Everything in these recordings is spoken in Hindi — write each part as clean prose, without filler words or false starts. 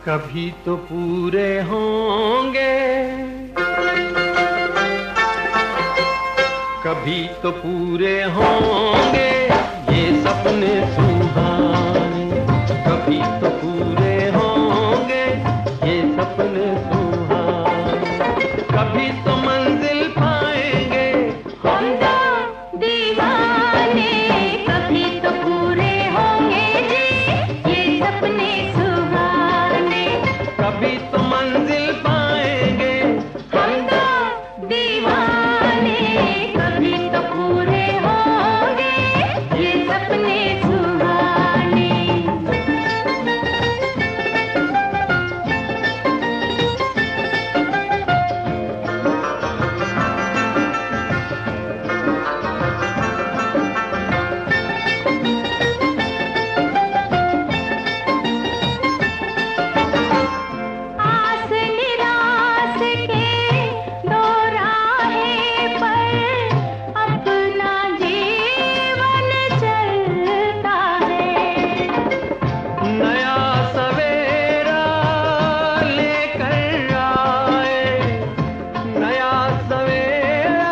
कभी तो पूरे होंगे, कभी तो पूरे होंगे ये सपने सुहाने, कभी तो पूरे होंगे ये सपने सुहाने, कभी तो मंजिल पाएंगे हम दो दीवाने, कभी तो पूरे होंगे जी ये सपने सुहाने, कभी तो मंजिल पाएंगे हम दो दीवाने, कभी तो पूरे होंगे ये सपने सुहाने। आस निराश के दो राहें पर अपना जीवन चलता है। नया सवेरा लेकर आए, नया सवेरा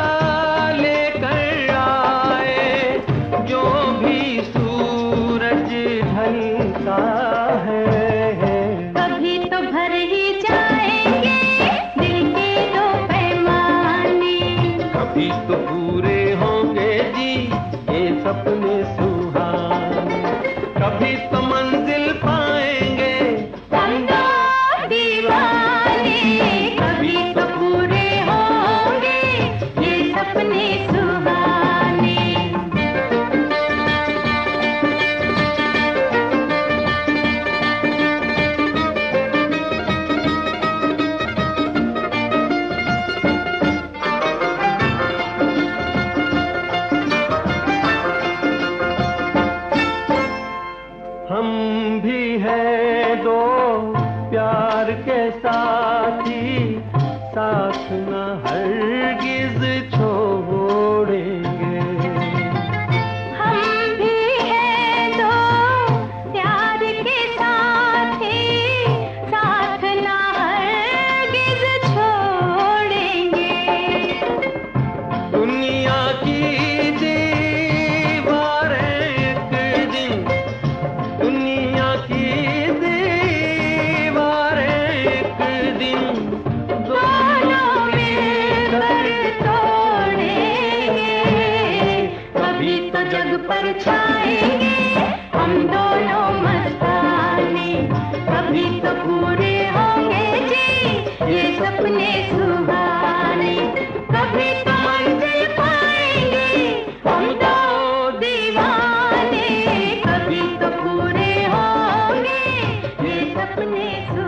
लेकर आए, जो भी सूरज ढलता है कभी तो भर ही जाएंगे दिल के दो पैमाने, कभी तो पूरे होंगे जी ये सपने सुहाने, कभी तो मंजिल पाएंगे हम दो दीवाने, कभी तो पूरे होंगे ये सपने सुहाने। हम भी हैं दो प्यार के साथी, साथ न हरगिज छोड़ेंगे, हम भी हैं दो प्यार के साथी, साथ ना हरगिज छोड़ेंगे। दुनिया की दीवारें एक दिन, दुनिया की दीवारें एक दिन दोनों मिलकर तोड़ेंगे, कभी तो जग पर छाएंगे हम दोनों मस्ताने, कभी तो पूरे होंगे जी ये सपने सुहाने, कभी तो मंजिल पाएंगे हम दो दीवाने, कभी तो पूरे होंगे ये सपने सुहाने।